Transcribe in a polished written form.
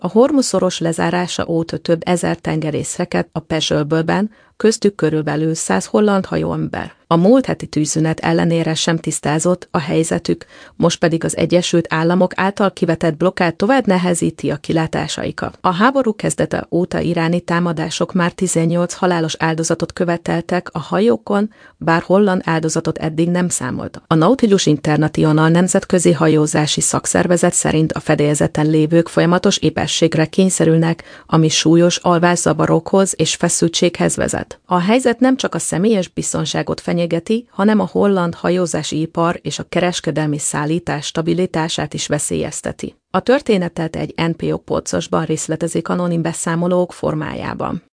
A Hormuz-szoros lezárása óta több ezer tengerész fekett a Pezsölbölben, köztük körülbelül 100 holland hajóember. A múlt heti tűzszünet ellenére sem tisztázott a helyzetük, most pedig az Egyesült Államok által kivetett blokkád tovább nehezíti a kilátásaikat. A háború kezdete óta iráni támadások már 18 halálos áldozatot követeltek a hajókon, bár holland áldozatot eddig nem számoltak. A Nautilus International nemzetközi hajózási szakszervezet szerint a fedélzeten lévők folyamatos éberségre kényszerülnek, ami súlyos alvászavarokhoz és feszültséghez vezet. A helyzet nem csak a személyes biztonságot fenyegeti, hanem a holland hajózási ipar és a kereskedelmi szállítás stabilitását is veszélyezteti. A történetet egy NPO polcosban részletezik anonim beszámolók formájában.